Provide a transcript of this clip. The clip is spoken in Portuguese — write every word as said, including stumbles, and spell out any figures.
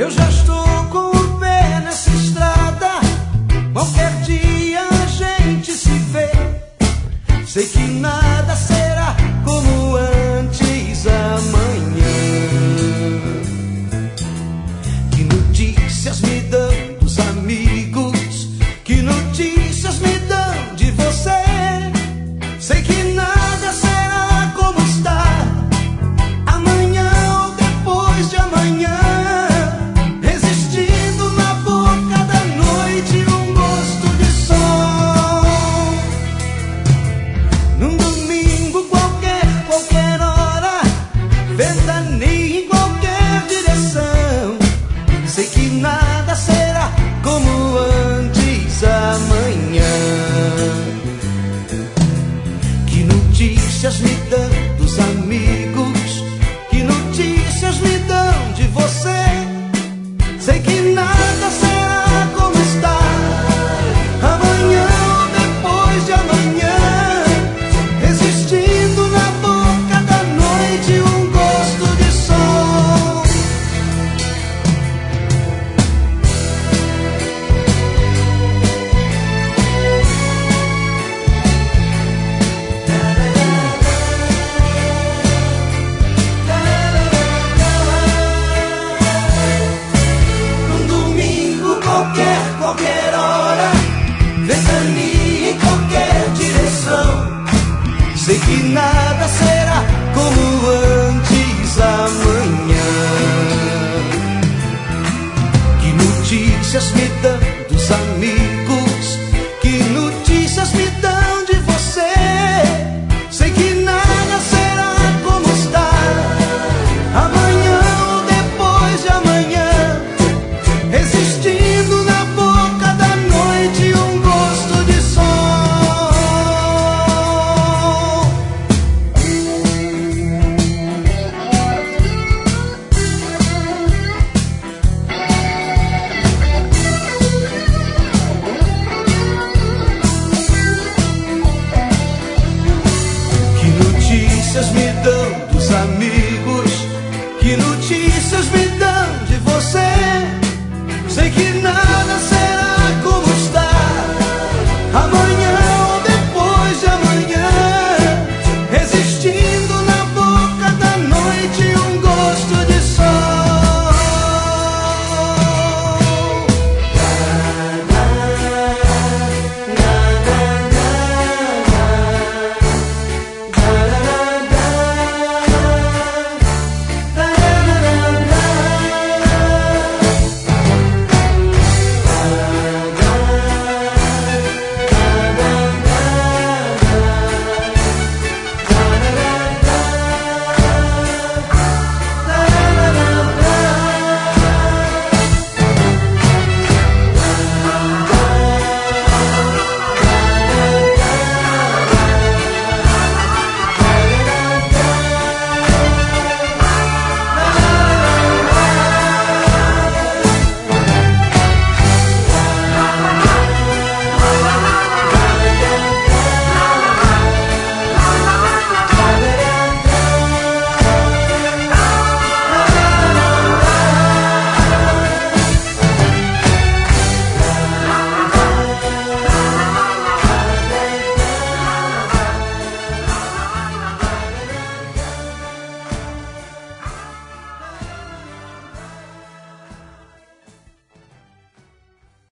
Eu já estou com o pé nessa estrada, qualquer dia a gente se vê. Sei que nada será como antes amanhã. Que notícias me dão dos amigos? Que notícias me dão de você? Sei que nada será como está amanhã ou depois de amanhã. Resistindo na boca da noite um gosto de sol. Num domingo qualquer, qualquer hora, ventania em qualquer direção. Sei que nada será como antes amanhã. Que notícias me dão dos amigos? Que notícias me dão de você? Sei que nada será como está amanhã ou depois de amanhã. Resistindo na boca da noite um gosto de sol. Num domingo qualquer, qualquer hora, ventania em qualquer direção. Sei que nada será como antes amanhã. Que notícias me dão dos amigos? Que notícias me dão de você? Sei que nada será como está amanhã ou depois de amanhã. Resistindo na boca da noite um gosto de sol. Que notícias me dão dos amigos? Que notícias me dão de você? Sei que nada